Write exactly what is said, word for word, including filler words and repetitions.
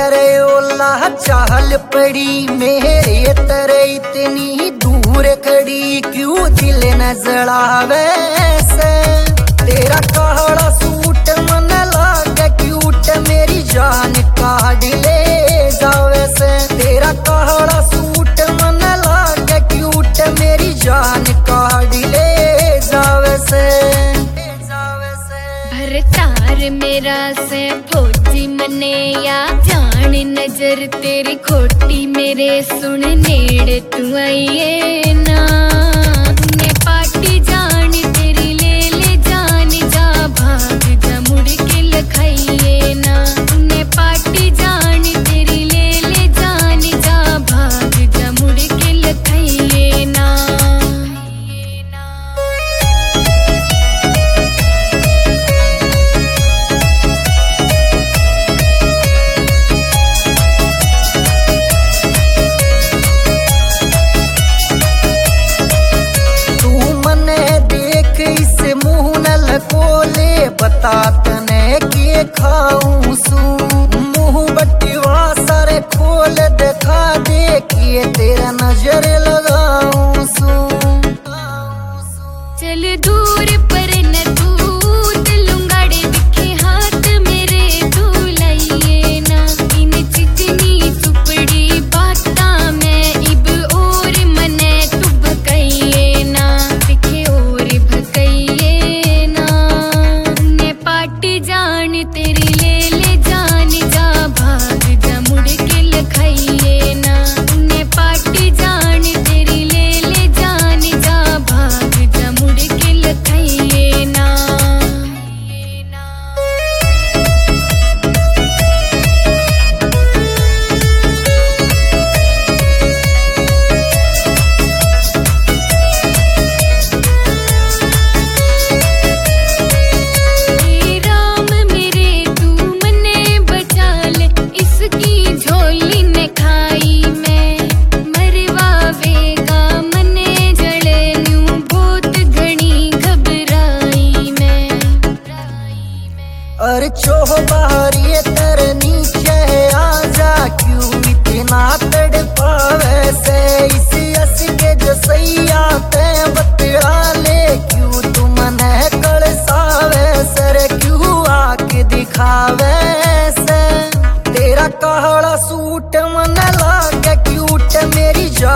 तेरे ओला चाल पड़ी, मेरे तेरे इतनी दूर खड़ी, क्यों दिल न जलावे से। तेरा काला सूट मन लागे क्यूट, मेरी जान काढ़ ले जावे से। तेरा काला सूट मन लागे क्यूट, मेरी जान काढ़ ले जावे से। भरतार मेरा से फौजी मने या जान नजर तेरी खोटी, मेरे सुन नेड़ तू आइए ना। ने पार्टी जान तेरी ले ले जान, जा भाग जा मुड़ के लखाइए ना। ने पार्टी जान तेरी ले ले जान, जा भाग जा मुड़ के लखाइए ना। कोले बता तने के खाऊं सू, मुंह बट्टीवा सारे खोल दिखा दे के तेरा नजर लगाऊं सू। चल दूर पर न तू लुंगाड़े दिखे हाथ मेरे तू लाइए ना। इन चिकनी चुपड़ी बाता में इब और मने तू भकाइए ना, दिखे और भकाइए ना। ने पार्टी जान तेरी ले ले जान, जा भाग जा मुड़ के लखाइए ना। ने पार्टी जान तेरी ले ले जान, जा भाग जा मुड़ के लखाइए ना। अरे चोह बाहरी तेरे नीचे आजा, क्यों इतना तड़पावे से। इसी हंस के जसैया ते बतला ले, क्यों तू मने कलसावे सर, क्यों आके दिखावे से। तेरा काला सूट मन लागे क्यूट, मेरी